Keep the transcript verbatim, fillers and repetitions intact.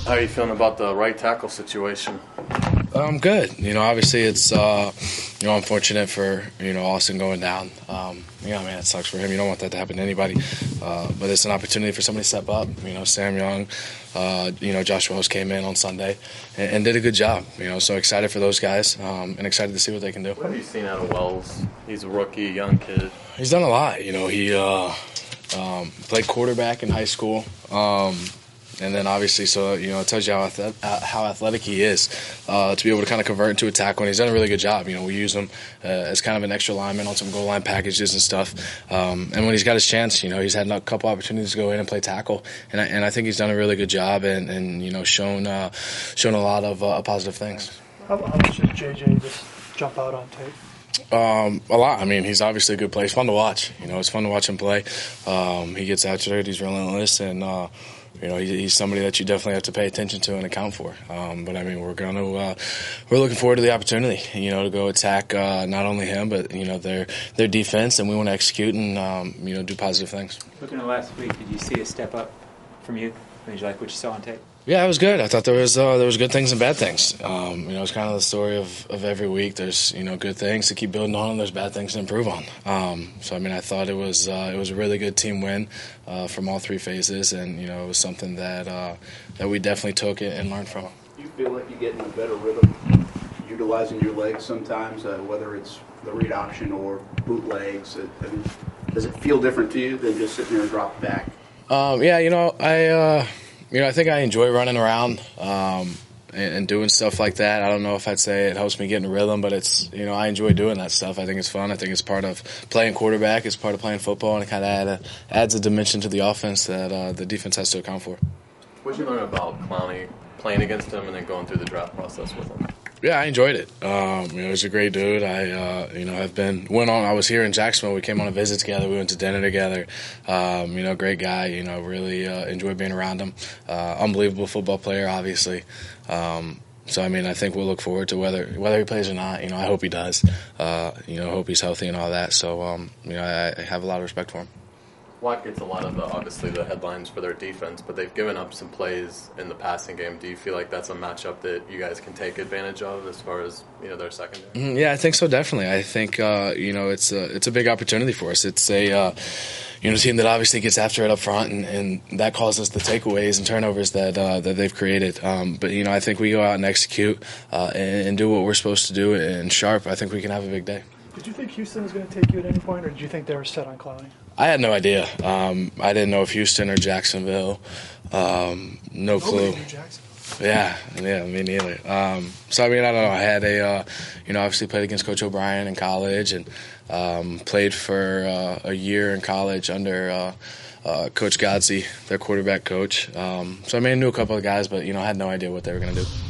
How are you feeling about the right tackle situation? Um, good. You know, obviously it's, uh, you know, unfortunate for, you know, Austin going down. Um, you know, man, it sucks for him. You don't want that to happen to anybody. Uh, but it's an opportunity for somebody to step up. You know, Sam Young, uh, you know, Josh Rose came in on Sunday and, and did a good job. You know, so excited for those guys um, and excited to see what they can do. What have you seen out of Wells? He's a rookie, young kid. He's done a lot. You know, he uh, um, played quarterback in high school. Um, And then obviously, so, you know, it tells you how, ath- how athletic he is uh, to be able to kind of convert into a tackle. And he's done a really good job. You know, we use him uh, as kind of an extra lineman on some goal line packages and stuff. Um, and when he's got his chance, you know, he's had a couple opportunities to go in and play tackle. And I, and I think he's done a really good job and, and you know, shown uh, shown a lot of uh, positive things. How, how much did J J just jump out on tape? Um, a lot. I mean, he's obviously a good player. It's fun to watch. You know, it's fun to watch him play. Um, he gets after it. He's relentless. And, uh, You know, he's somebody that you definitely have to pay attention to and account for. Um, but I mean, we're going to uh, we're looking forward to the opportunity, you know, to go attack uh, not only him but you know their their defense, and we want to execute and um, you know do positive things. Looking at last week, did you see a step up from you? Did you like what you saw on tape? Yeah, it was good. I thought there was uh, there was good things and bad things. Um, you know, it's kind of the story of, of every week. There's you know good things to keep building on, and there's bad things to improve on. Um, so I mean, I thought it was uh, it was a really good team win uh, from all three phases, and you know it was something that uh, that we definitely took it and learned from. Do you feel like you get in a better rhythm, utilizing your legs sometimes, uh, whether it's the read option or bootlegs? I mean, does it feel different to you than just sitting there and drop back? Um, yeah, you know I. Uh, You know, I think I enjoy running around um, and, and doing stuff like that. I don't know if I'd say it helps me get in a rhythm, but it's, you know, I enjoy doing that stuff. I think it's fun. I think it's part of playing quarterback. It's part of playing football, and it kind of add a, adds a dimension to the offense that uh, the defense has to account for. What did you learn about Clowney, playing against him and then going through the draft process with him? Yeah, I enjoyed it. Um, you know, he's a great dude. I, uh, you know, have been went on. I was here in Jacksonville. We came on a visit together. We went to dinner together. Um, you know, great guy. You know, really uh, enjoyed being around him. Uh, unbelievable football player, obviously. Um, so I mean, I think we'll look forward to whether whether he plays or not. You know, I hope he does. Uh, you know, hope he's healthy and all that. So um, you know, I, I have a lot of respect for him. Watt gets a lot of the, obviously the headlines for their defense, but they've given up some plays in the passing game. Do you feel like that's a matchup that you guys can take advantage of as far as you know their secondary? Mm, yeah, I think so. Definitely, I think uh, you know it's a it's a big opportunity for us. It's a uh, you know team that obviously gets after it up front, and, and that causes the takeaways and turnovers that uh, that they've created. Um, but you know, I think we go out and execute uh, and, and do what we're supposed to do and sharp. I think we can have a big day. Did you think Houston was going to take you at any point, or did you think they were set on Clowney? I had no idea. Um, I didn't know if Houston or Jacksonville. Um, no clue. Nobody knew Jacksonville. Yeah, yeah, me neither. Um, so I mean, I don't know. I had a, uh, you know, obviously played against Coach O'Brien in college, and um, played for uh, a year in college under uh, uh, Coach Godsey, their quarterback coach. Um, so I mean, I knew a couple of guys, but you know, I had no idea what they were going to do.